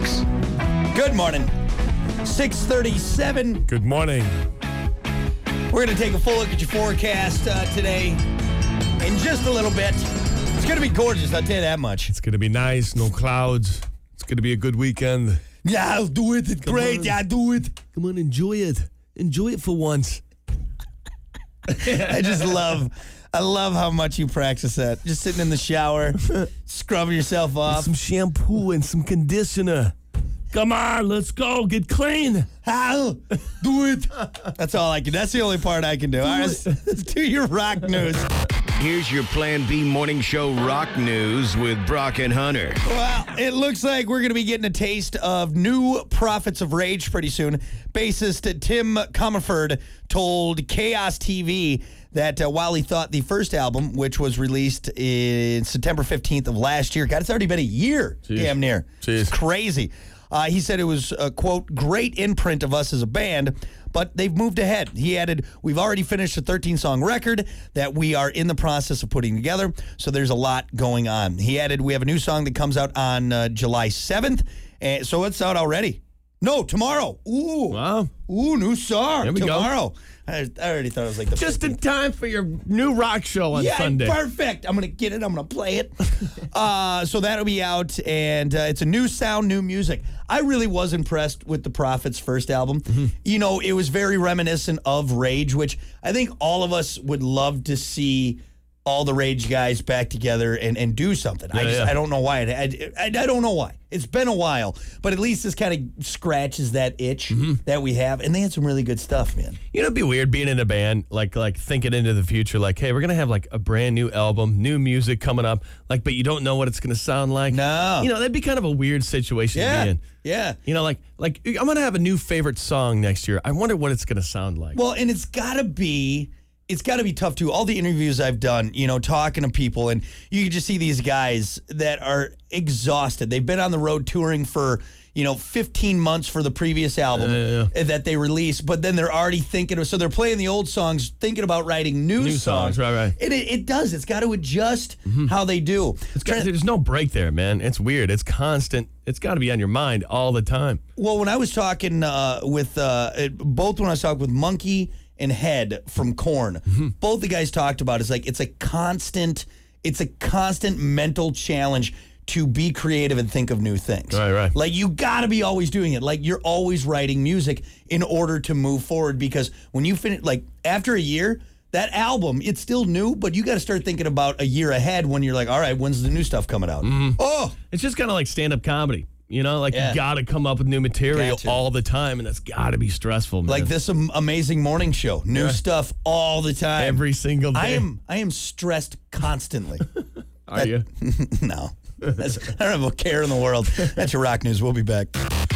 6. Good morning. 6:37. Good morning. We're going to take a full look at your forecast today in just a little bit. It's going to be gorgeous, I'll tell you that much. It's going to be nice, no clouds. It's going to be a good weekend. Yeah, I'll do it. It's great. on. Yeah, I'll do it. Come on, enjoy it. Enjoy it for once. I love how much you practice that. Just sitting in the shower, scrubbing yourself off. Some shampoo and some conditioner. Come on, let's go. Get clean. I'll do it. That's all I can. That's the only part I can do. All right, let's do your rock news. Here's your Plan B morning show rock news with Brock and Hunter. Well, it looks like we're going to be getting a taste of new Prophets of Rage pretty soon. Bassist Tim Comerford told Chaos TV that while he thought the first album, which was released in September 15th of last year, God, it's already been a year, damn near. It's crazy. He said it was a, quote, great imprint of us as a band, but they've moved ahead. He added, we've already finished a 13-song record that we are in the process of putting together, so there's a lot going on. He added, we have a new song that comes out on July 7th, and so it's out already. No, tomorrow. Ooh. Wow. Ooh, new song. There we tomorrow. I already thought it was like the Just 15th. in time for your new rock show on Sunday. Perfect. I'm going to get it. I'm going to play it. So that'll be out, and it's a new sound, new music. I really was impressed with the Prophets' first album. Mm-hmm. You know, it was very reminiscent of Rage, which I think all of us would love to see all the Rage guys back together and do something. I don't know why. I don't know why. It's been a while, but at least this kind of scratches that itch that we have, and they had some really good stuff, man. You know, it'd be weird being in a band, like thinking into the future, like, hey, we're going to have like a brand new album, new music coming up, like, but you don't know what it's going to sound like. No. You know, that'd be kind of a weird situation to be in. Yeah. You know, like I'm going to have a new favorite song next year. I wonder what it's going to sound like. Well, and it's got to be tough, too. All the interviews I've done, you know, talking to people, and you can just see these guys that are exhausted. They've been on the road touring for, 15 months for the previous album that they released, but then they're already thinking of, so they're playing the old songs, thinking about writing new songs. Right. It does. It's got to adjust how they do. There's no break there, man. It's weird. It's constant. It's got to be on your mind all the time. Well, when I was talking with Monkey and Head from Korn, both the guys talked about it's a constant mental challenge to be creative and think of new things. Right. Like, you got to be always doing it. Like, you're always writing music in order to move forward, because when you finish, like, after a year, that album, it's still new, but you got to start thinking about a year ahead when you're like, all right, when's the new stuff coming out? Oh! It's just kind of like stand-up comedy. You know, like, you got to come up with new material all the time, and that's got to be stressful, man. Like this amazing morning show. New stuff all the time. Every single day. I am stressed constantly. Are you? No. I don't have a care in the world. That's your rock news. We'll be back.